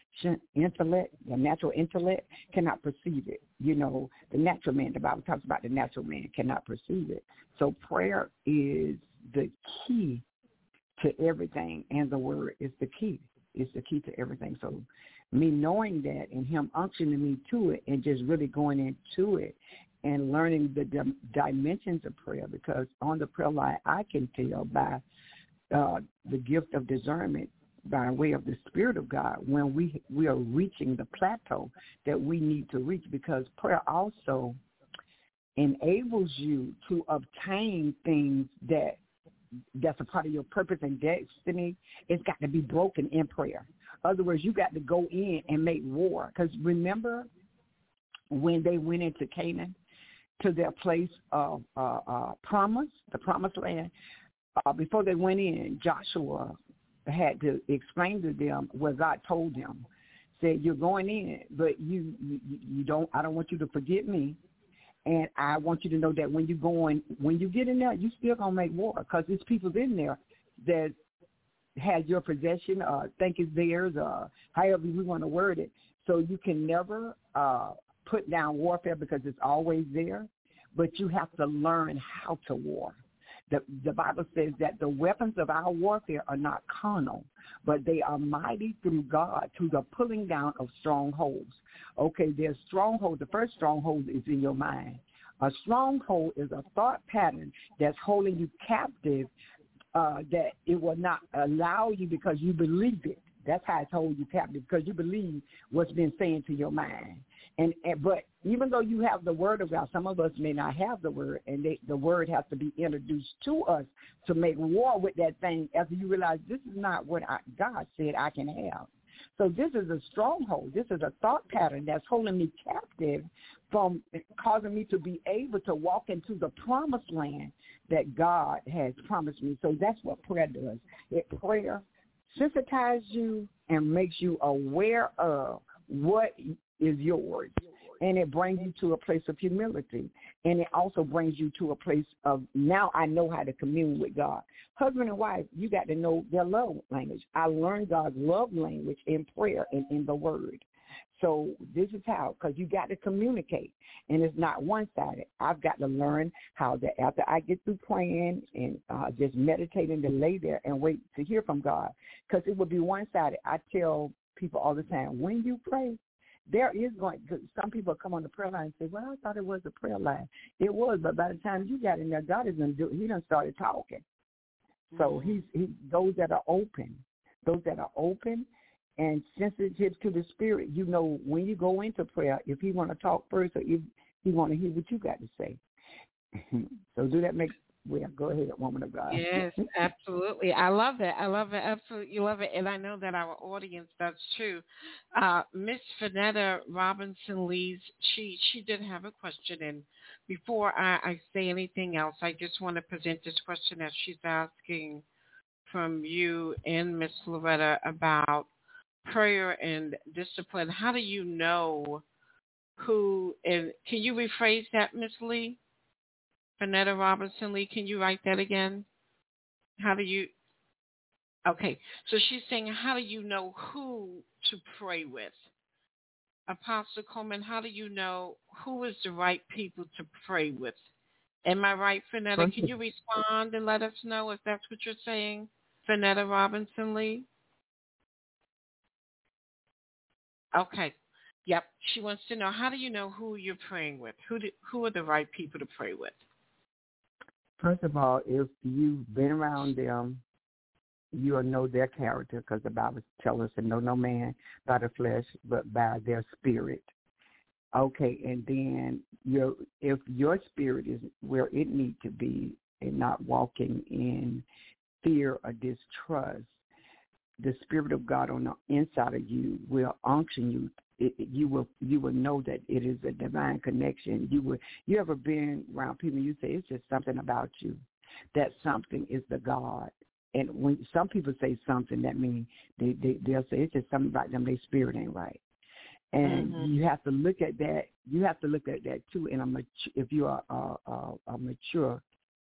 Speaker 4: cannot perceive it. The natural man, the Bible talks about the natural man cannot perceive it. So prayer is the key to everything, and the word is the key. It's the key to everything. So me knowing that and him unctioning me to it and just really going into it and learning the dimensions of prayer, because on the prayer line I can tell by the gift of discernment by way of the Spirit of God when we are reaching the plateau that we need to reach, because prayer also enables you to obtain things that's a part of your purpose and destiny. It's got to be broken in prayer. In other words, you got to go in and make war. Because remember when they went into Canaan, to their place of promise, the promised land, before they went in, Joshua had to explain to them what God told them. Said, you're going in, but you don't. I don't want you to forget me. And I want you to know that when you get in there, you still going to make war, because there's people in there that has your possession, think it's theirs, however we want to word it. So you can never put down warfare, because it's always there. but you have to learn how to war. The Bible says that the weapons of our warfare are not carnal, but they are mighty through God to the pulling down of strongholds. Okay, there's strongholds. The first stronghold is in your mind. A stronghold is a thought pattern that's holding you captive, that it will not allow you because you believe it. That's how it's holding you captive, because you believe what's been saying to your mind. But even though you have the word of God, some of us may not have the word, and the word has to be introduced to us to make war with that thing after you realize this is not what God said I can have. So this is a stronghold. This is a thought pattern that's holding me captive from causing me to be able to walk into the promised land that God has promised me. So that's what prayer does. Prayer sensitizes you and makes you aware of what is yours, and it brings you to a place of humility, and it also brings you to a place of, now I know how to commune with God. Husband and wife, you got to know their love language. I learned God's love language in prayer and in the word. So this is how, because you got to communicate, and it's not one-sided. I've got to learn how that after I get through praying and just meditating to lay there and wait to hear from God, because it would be one-sided. I tell people all the time, when you pray, there is going to, some people come on the prayer line and say, well, I thought it was a prayer line. It was, but by the time you got in there, God is going to do it. He done started talking. So he those that are open and sensitive to the Spirit, you know, when you go into prayer, if he want to talk first or if he want to hear what you got to say. So do that make, well, go ahead, woman of God.
Speaker 3: Yes, absolutely. I love it. I love it. Absolutely love it. And I know that our audience does too. Miss Vanetta Robinson Lees, she did have a question. And before I say anything else, I just want to present this question that she's asking from you and Miss Loretta about prayer and discipline. How do you know who, and can you rephrase that, Miss Lee? Vanetta Robinson Lee, can you write that again? How do you, okay, so she's saying, how do you know who to pray with? Apostle Coleman, how do you know who is the right people to pray with? Am I right, Vanetta? Can you respond and let us know if that's what you're saying, Vanetta Robinson Lee? Okay. Yep. She wants to know, how do you know who you're praying with? Who are the right people to pray with?
Speaker 4: First of all, if you've been around them, you'll know their character, because the Bible tells us to know no man by the flesh, but by their spirit. Okay, and then if your spirit is where it needs to be and not walking in fear or distrust, the Spirit of God on the inside of you will unction you. You will know that it is a divine connection. You ever been around people, you say it's just something about you. That something is the God. And when some people say something, that means they'll say it's just something about them, their spirit ain't right. And you have to look at that. You have to look at that too. And if you are a mature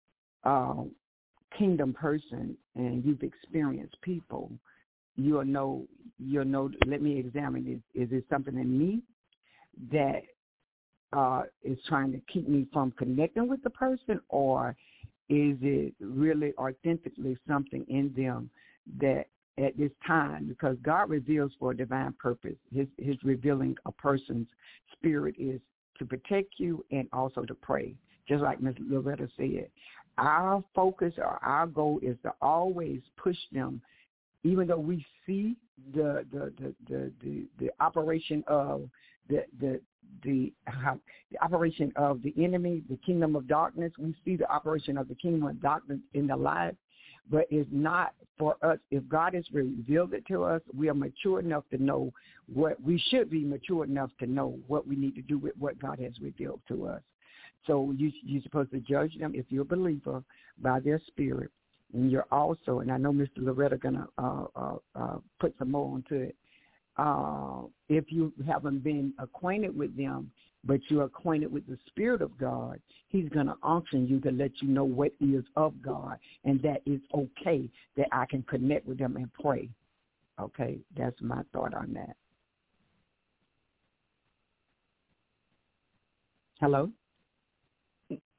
Speaker 4: kingdom person and you've experienced people, you'll know, let me examine this. Is it something in me that is trying to keep me from connecting with the person, or is it really authentically something in them that at this time, because God reveals for a divine purpose. His revealing a person's spirit is to protect you and also to pray. Just like Ms. Loretta said, our focus or our goal is to always push them. Even though we see the operation of the operation of the enemy, the kingdom of darkness, we see the operation of the kingdom of darkness in their lives, but it's not for us. If God has revealed it to us, we are mature enough to know what we should be mature enough to know what we need to do with what God has revealed to us. So you're supposed to judge them, if you're a believer, by their spirit. And you're also, and I know Mr. Loretta going to put some more onto it, if you haven't been acquainted with them, but you're acquainted with the Spirit of God, he's going to unction you to let you know what is of God, and that it's okay that I can connect with them and pray. Okay, that's my thought on that. Hello?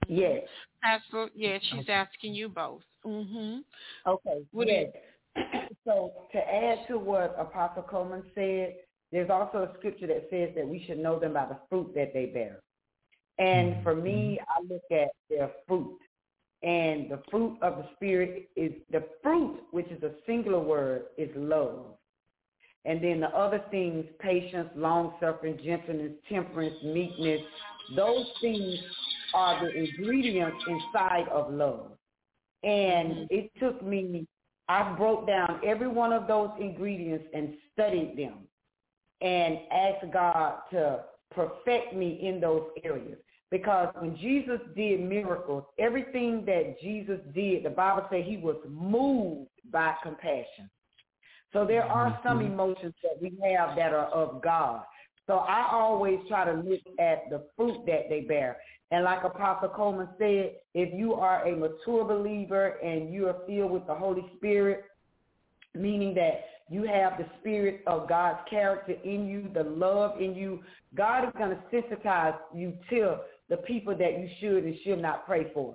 Speaker 1: Yes.
Speaker 3: Pastor, yeah, she's asking you both.
Speaker 1: Okay. Yes. So to add to what Apostle Coleman said, there's also a scripture that says that we should know them by the fruit that they bear. And for me, I look at their fruit. And the fruit of the Spirit is the fruit, which is a singular word, is love. And then the other things, patience, long-suffering, gentleness, temperance, meekness, those things are the ingredients inside of love. And it took me, I broke down every one of those ingredients and studied them and asked God to perfect me in those areas. Because when Jesus did miracles, everything that Jesus did, the Bible says he was moved by compassion. So there are some emotions that we have that are of God. So I always try to look at the fruit that they bear. And like Apostle Coleman said, if you are a mature believer and you are filled with the Holy Spirit, meaning that you have the spirit of God's character in you, the love in you, God is going to sensitize you to the people that you should and should not pray for.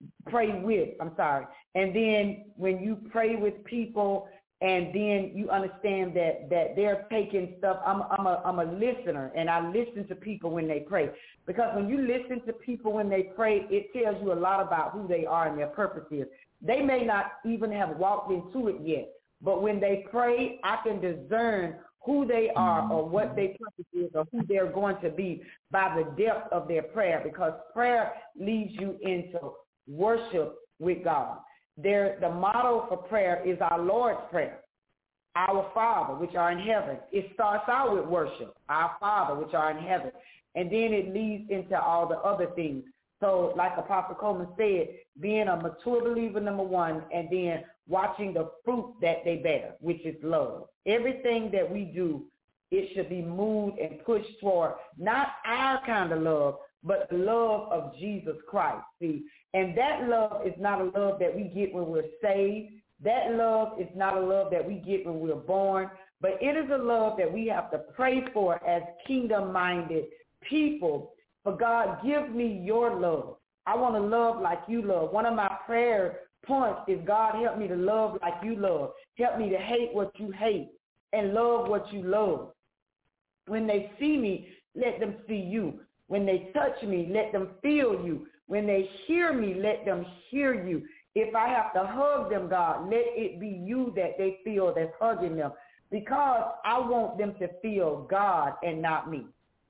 Speaker 1: And then when you pray with people and then you understand that they're taking stuff, I'm a listener, and I listen to people when they pray. Because when you listen to people when they pray, it tells you a lot about who they are and their purpose is. They may not even have walked into it yet, but when they pray, I can discern who they are or what their purpose is or who they're going to be by the depth of their prayer, because prayer leads you into worship with God. The motto for prayer is our Lord's Prayer, our Father, which are in heaven. It starts out with worship, our Father, which are in heaven, and then it leads into all the other things. So like Apostle Coleman said, being a mature believer, number one, and then watching the fruit that they bear, which is love. Everything that we do, it should be moved and pushed toward not our kind of love, but the love of Jesus Christ. See, and that love is not a love that we get when we're saved. That love is not a love that we get when we're born, but it is a love that we have to pray for as kingdom-minded people. For God, give me your love. I want to love like you love. One of my prayer points is, God, help me to love like you love. Help me to hate what you hate and love what you love. When they see me, let them see you. When they touch me, let them feel you. When they hear me, let them hear you. If I have to hug them, God, let it be you that they feel that's hugging them, because I want them to feel God and not me.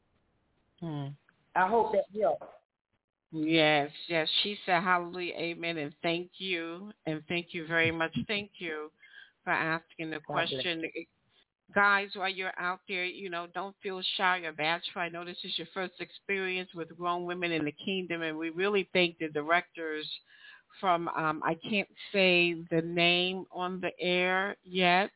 Speaker 1: I hope that helps.
Speaker 3: Yes. She said hallelujah, amen, and thank you. And thank you very much. Thank you for asking the question. Guys, while you're out there, don't feel shy or bashful. I know this is your first experience with grown women in the kingdom, and we really thank the directors from, I can't say the name on the air yet,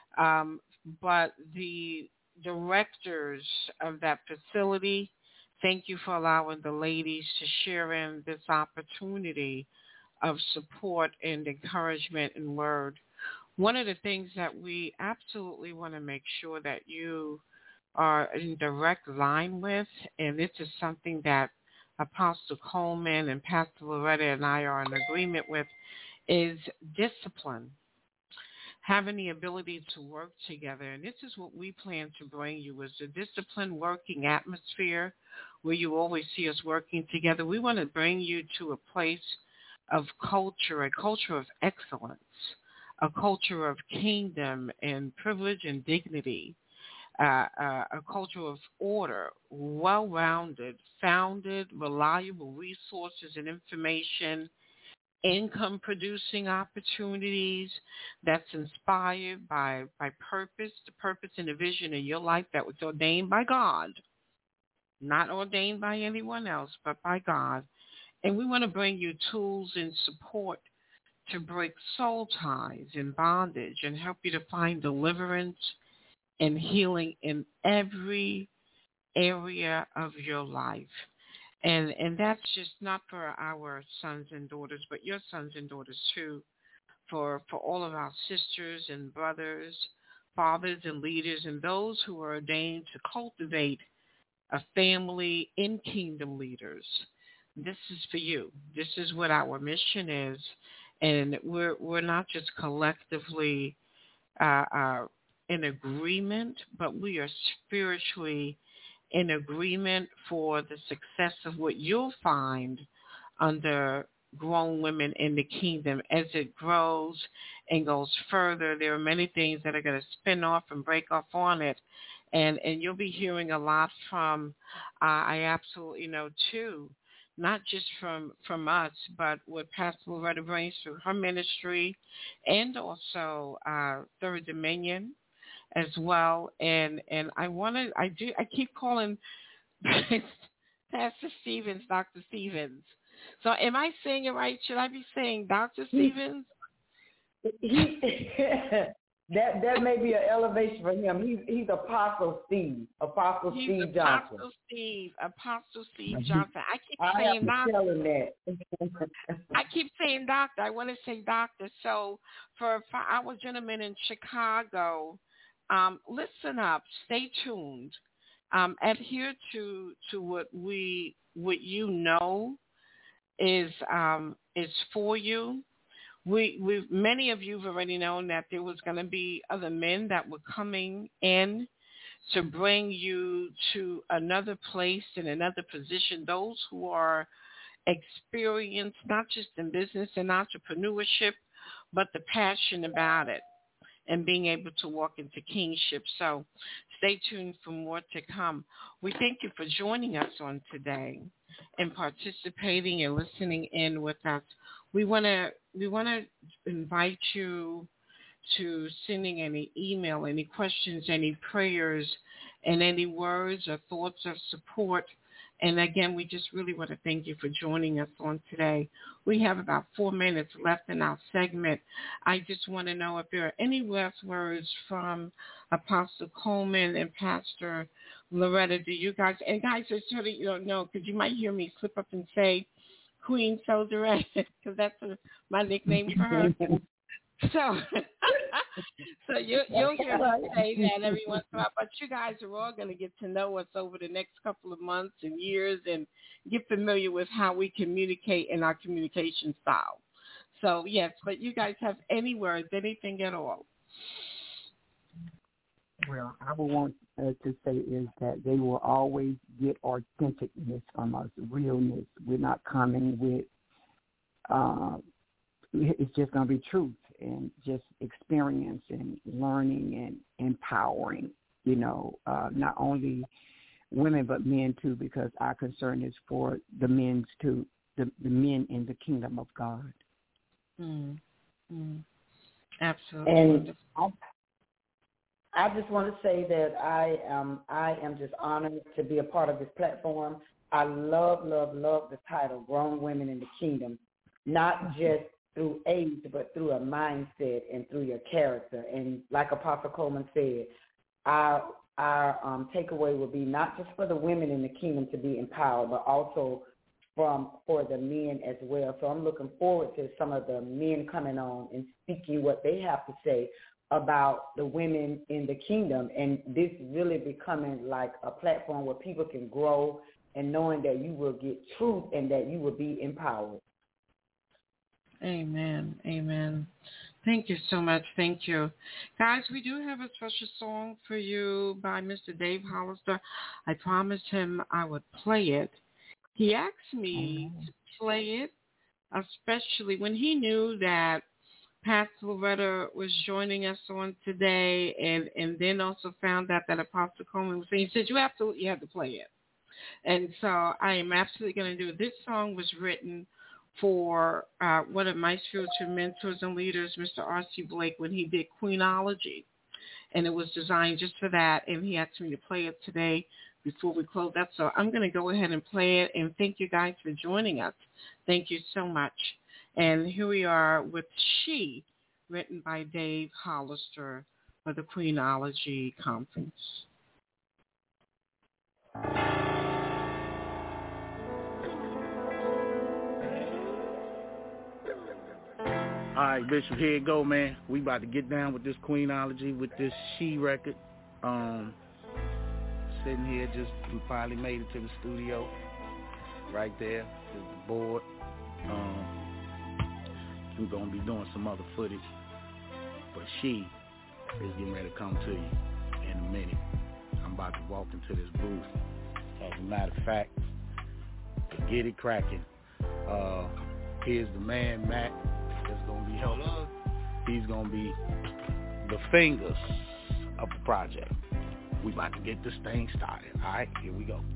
Speaker 3: but the directors of that facility, thank you for allowing the ladies to share in this opportunity of support and encouragement and word. One of the things that we absolutely want to make sure that you are in direct line with, and this is something that Apostle Coleman and Pastor Loretta and I are in agreement with, is discipline. Having the ability to work together. And this is what we plan to bring you, is a disciplined working atmosphere where you always see us working together. We want to bring you to a place of culture, a culture of excellence, a culture of kingdom and privilege and dignity, a culture of order, well-rounded, founded, reliable resources and information, income-producing opportunities that's inspired by purpose, the purpose and the vision in your life that was ordained by God, not ordained by anyone else, but by God. And we want to bring you tools and support to break soul ties and bondage and help you to find deliverance and healing in every area of your life. And that's just not for our sons and daughters, but your sons and daughters too, for all of our sisters and brothers, fathers and leaders, and those who are ordained to cultivate a family in kingdom leaders this is for you. This is what our mission is, and we're not just collectively in agreement, but we are spiritually in agreement for the success of what you'll find under Grown Women in the Kingdom as it grows and goes further. There are many things that are going to spin off and break off on it, and you'll be hearing a lot from, I absolutely know too, not just from us, but what Pastor Loretta brings through her ministry, and also Third Dominion as well. And I keep calling Pastor Stevens Dr. Stevens. So am I saying it right? Should I be saying Dr. Stevens?
Speaker 1: That may be an elevation for him. He's Apostle Steve. Apostle Steve Johnson.
Speaker 3: Apostle Steve Johnson. I keep saying doctor. I keep saying doctor. I want to say doctor. So for our gentlemen in Chicago, listen up. Stay tuned. Adhere to what you know is for you. Many of you have already known that there was going to be other men that were coming in to bring you to another place and another position. Those who are experienced, not just in business and entrepreneurship, but the passion about it and being able to walk into kingship. So stay tuned for more to come. We thank you for joining us on today and participating and listening in with us. We want to invite you to sending any email, any questions, any prayers, and any words or thoughts of support. And again, we just really want to thank you for joining us on today. We have about 4 minutes left in our segment. I just want to know if there are any last words from Apostle Coleman and Pastor Loretta. Do you guys, and guys, just so that you don't know, because you might hear me slip up and say Queen Soldierette, because that's my nickname for her. So you'll hear me say that every once in a while, but you guys are all going to get to know us over the next couple of months and years and get familiar with how we communicate and our communication style. So, yes, but you guys have any words, anything at all?
Speaker 4: Well, I would want to say is that they will always get authenticness from us, realness. We're not coming with, it's just going to be truth and just experience and learning and empowering, not only women but men too, because our concern is for the men too, the men in the kingdom of God.
Speaker 3: Absolutely.
Speaker 1: And I just want to say that I am just honored to be a part of this platform. I love the title, Grown Women in the Kingdom, not just through age, but through a mindset and through your character. And like Apostle Coleman said, our takeaway will be not just for the women in the kingdom to be empowered, but also for the men as well. So I'm looking forward to some of the men coming on and speaking what they have to say about the women in the kingdom, and this really becoming like a platform where people can grow and knowing that you will get truth and that you will be empowered.
Speaker 3: Amen. Amen. Thank you so much. Thank you. Guys, we do have a special song for you by Mr. Dave Hollister. I promised him I would play it. He asked me to play it, especially when he knew that Pastor Loretta was joining us on today, and then also found out that Apostle Coleman was saying, he said, you have to play it. And so I am absolutely going to do it. This song was written for one of my spiritual mentors and leaders, Mr. R.C. Blake, when he did Queenology. And it was designed just for that, and he asked me to play it today before we close up. So I'm going to go ahead and play it, and thank you guys for joining us. Thank you so much. And here we are with She, written by Dave Hollister for the Queenology Conference.
Speaker 5: All right, Bishop, here you go, man. We about to get down with this Queenology, with this She record. Sitting here, we finally made it to the studio right there. is the board. We're going to be doing some other footage, but she is getting ready to come to you in a minute. I'm about to walk into this booth. As a matter of fact, to get it cracking, here's the man, Matt, that's going to be helping. He's going to be the fingers of the project. We about to get this thing started. All right, here we go.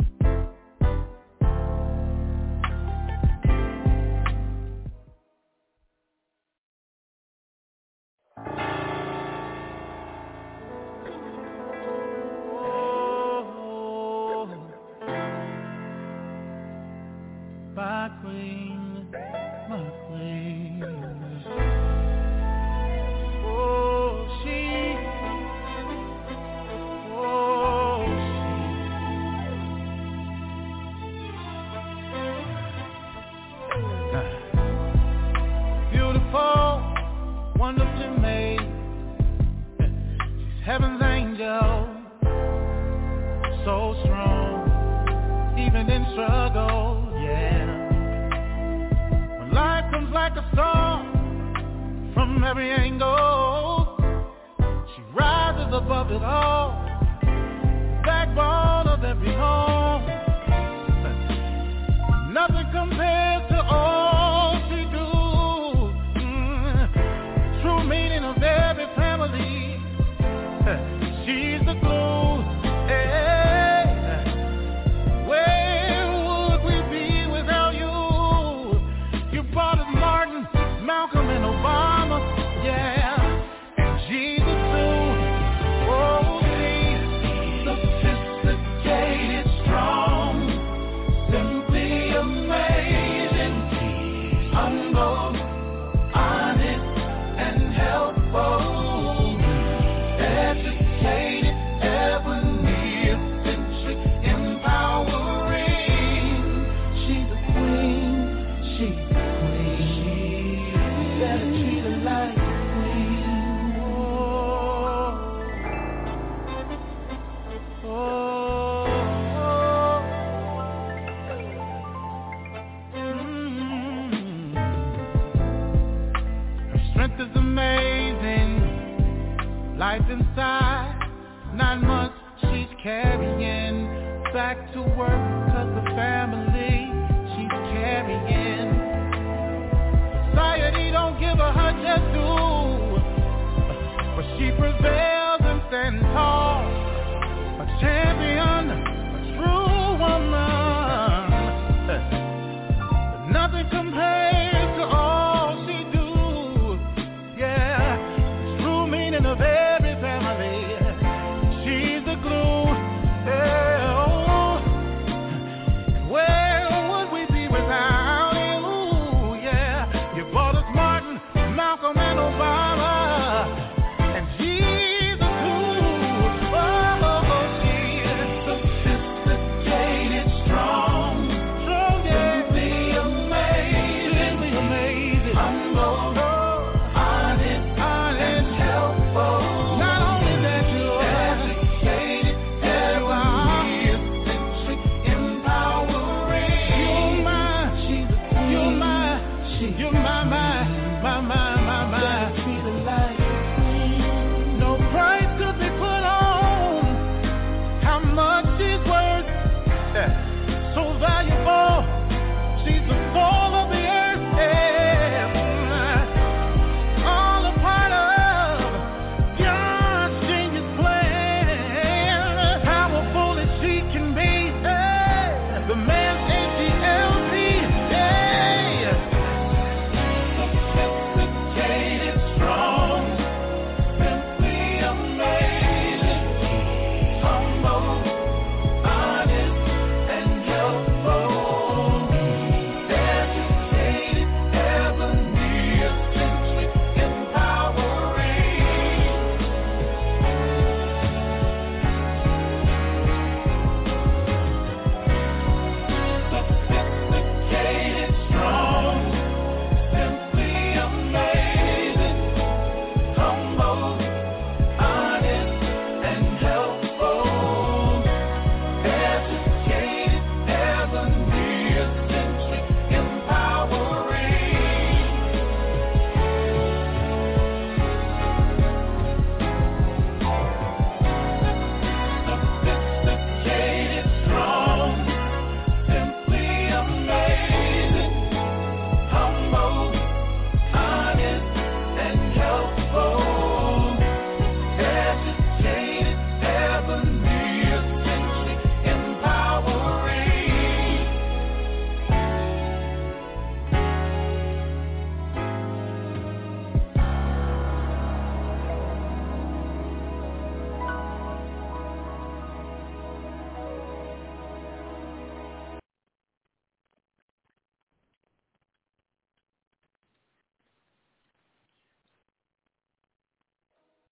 Speaker 6: Of